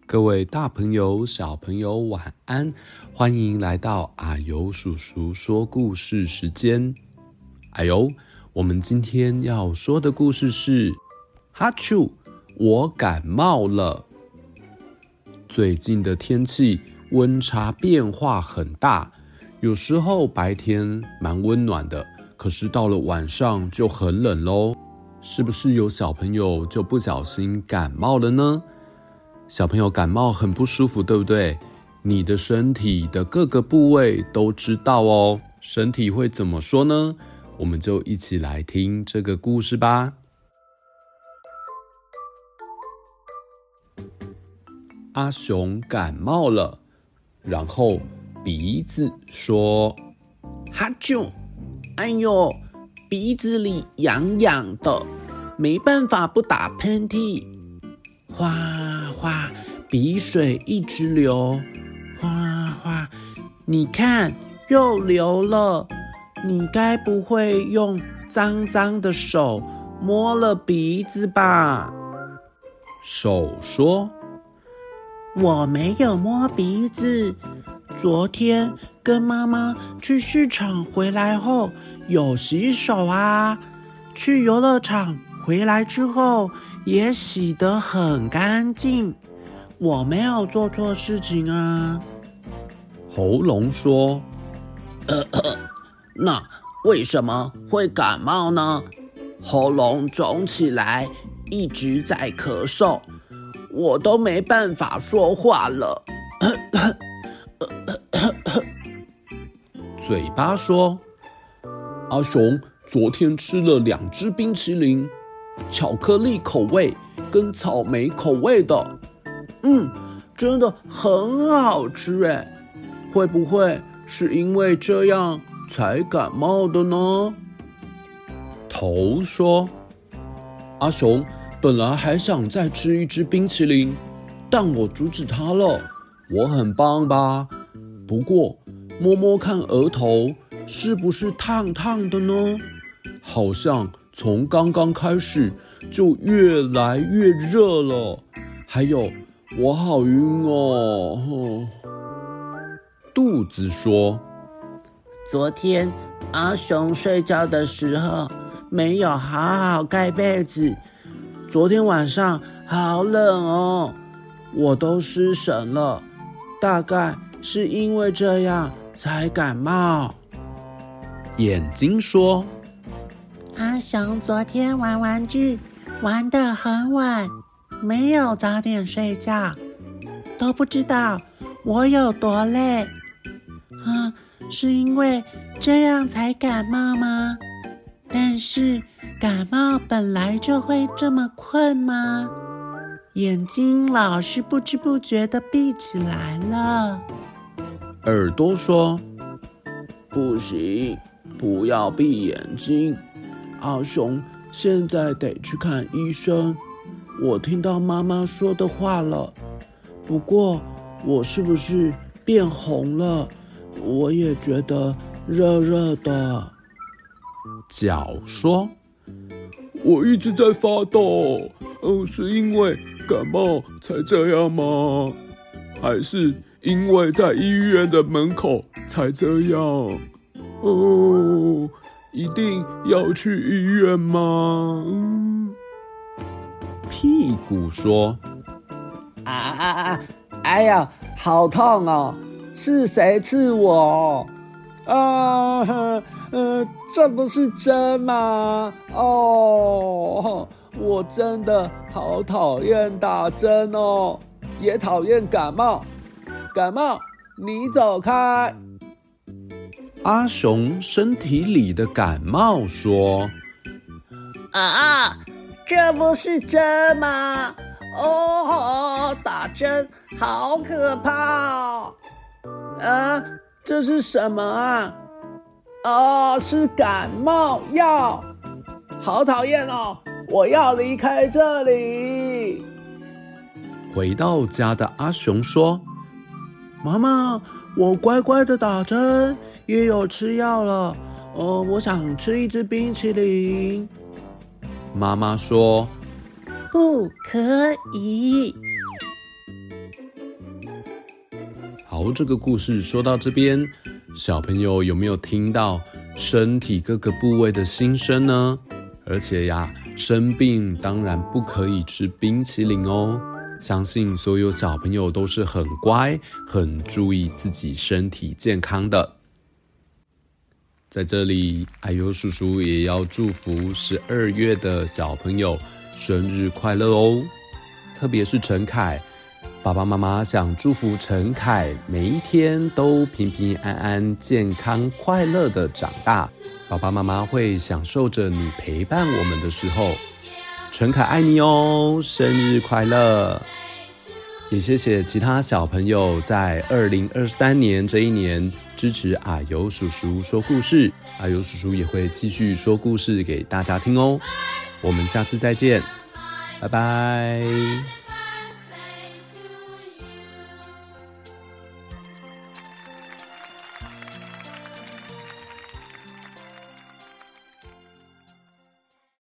各位大朋友、小朋友晚安，欢迎来到阿尤叔叔说故事时间。哎呦，我们今天要说的故事是哈啾，我感冒了。最近的天气温差变化很大，有时候白天蛮温暖的，可是到了晚上就很冷咯。是不是有小朋友就不小心感冒了呢？小朋友感冒很不舒服，对不对？你的身体的各个部位都知道哦。身体会怎么说呢？我们就一起来听这个故事吧。阿雄感冒了，然后鼻子说： 哈啾，哎呦，鼻子里痒痒的，没办法不打喷嚏。哗哗，鼻水一直流，哗哗，你看又流了。你该不会用脏脏的手摸了鼻子吧？ 手说： 我没有摸鼻子，昨天跟妈妈去市场回来后有洗手啊，去游乐场回来之后也洗得很干净，我没有做错事情啊。 喉咙说： 那为什么会感冒呢？喉咙肿起来，一直在咳嗽，我都没办法说话了。 嘴巴说：阿雄昨天吃了2只冰淇淋，巧克力口味跟草莓口味的。 真的很好吃耶，会不会是因为这样才感冒的呢？ 头说：阿雄本来还想再吃1只冰淇淋，但我阻止他了。我很棒吧？不过摸摸看额头是不是烫烫的呢？好像从刚刚开始就越来越热了。还有我好晕哦。肚子说： 昨天阿雄睡觉的时候没有好好盖被子，昨天晚上好冷哦，我都失神了，大概是因为这样才感冒。 眼睛说： 阿雄昨天玩玩具玩得很晚，没有早点睡觉，都不知道我有多累。是因为这样才感冒吗？但是感冒本来就会这么困吗？眼睛老是不知不觉地闭起来了。 耳朵说： 不行，不要闭眼睛，阿雄现在得去看医生。我听到妈妈说的话了，不过我是不是变红了？我也觉得热热的。 脚说：我一直在发抖，是因为感冒才这样吗？还是因为在医院的门口才这样？一定要去医院吗？屁股说： 哎呀，好痛哦！是谁刺我？这不是针吗？我真的好讨厌打针哦，也讨厌感冒。感冒，你走开！ 阿雄身体里的感冒说： 这不是针吗？打针好可怕哦！这是什么啊？是感冒药，好讨厌哦！我要离开这里。 回到家的阿雄说： 妈妈，我乖乖的打针，也有吃药了。我想吃1只冰淇淋。 妈妈说： 不可以。 好，这个故事说到这边，小朋友有没有听到身体各个部位的心声呢？而且呀，生病当然不可以吃冰淇淋哦。相信所有小朋友都是很乖，很注意自己身体健康的。在这里，哎呦叔叔也要祝福12月的小朋友生日快乐哦！特别是陈凯，爸爸妈妈想祝福陈凯每一天都平平安安、健康快乐的长大。爸爸妈妈会享受着你陪伴我们的时候。陈凯爱你哦，生日快乐！也谢谢其他小朋友在2023年这一年支持阿尤叔叔说故事，阿尤叔叔也会继续说故事给大家听哦。我们下次再见，拜拜。